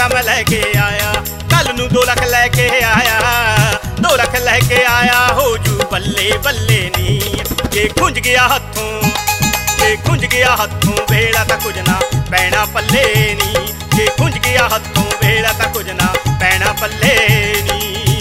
नजारा मैं लैके आया, कल नू 2 लाख लैके आया, 2 लाख लैके आया हो जू बल्ले बल्ले नी। जे खुंज गया हथों, जे खुंज गया हथों वेला तां कुछ ना पैना पल्ले नी। जे खुंज गया हथों वेला तां कुछ ना पैना पल्ले नी।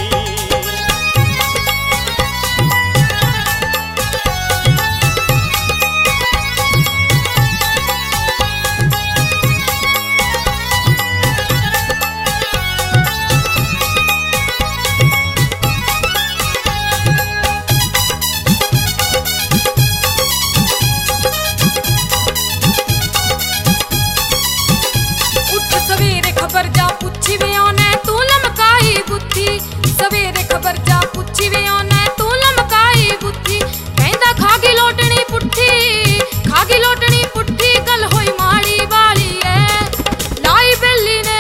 सवेरे खबर जा पुछी वे आने तू लमकाई बुद्धि, सवेरे खबर जा पुछी वे आने तू लमकाई बुद्धि। कहंदा खागी लोटनी पुट्ठी, खागी लोटनी पुट्ठी, गल होई माड़ी वाली है। लाई बेली ने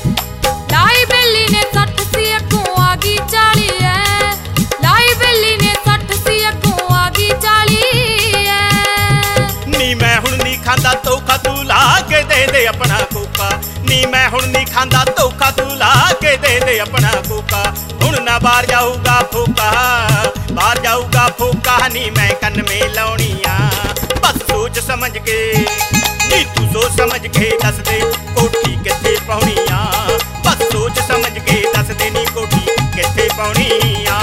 60 सी अगों आ गई 40 है। लाई बेली ने 60 सी अगों आ गई 40 है। नी मैं हुण नी खांदा धोखा तू ला के दे अपना कोका। नी मैं हुण नी खांदा धोखा तू ला के दे अपना कोका। हुण ना बाहर जाऊगा फोका, बाहर जाऊगा फोका। नी मैं कन में लाउणिया बस सोच समझ के, नी तू सोच समझ के दस दे कोठी कित्थे पाउणिया। बस सोच समझ के दस दे नी कोठी कित्थे पाउणिया।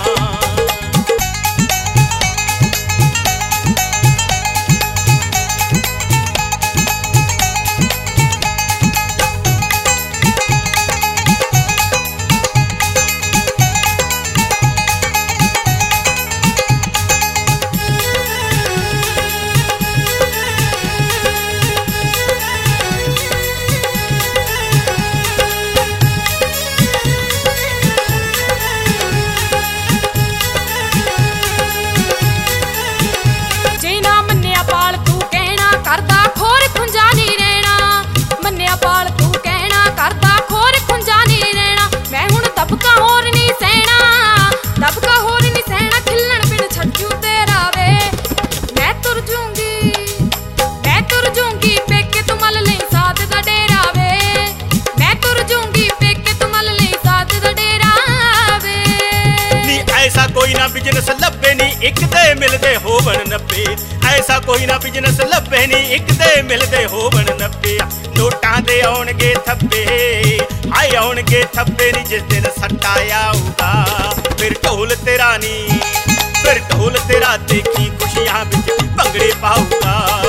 ऐसा कोई ना बिजनेस लभे नी एक दे मिलदे होवन 90। ऐसा कोई ना बिजनेस लभे नी एक दे मिलदे होवन 90। नोटां दे आउणगे थप्पे, हाय आउणगे थप्पे नी जिस दिन सट्टा आऊगा। फिर ढोल तेरा नी, फिर ढोल तेरा देखी खुशियां विच भंगड़े पाऊगा।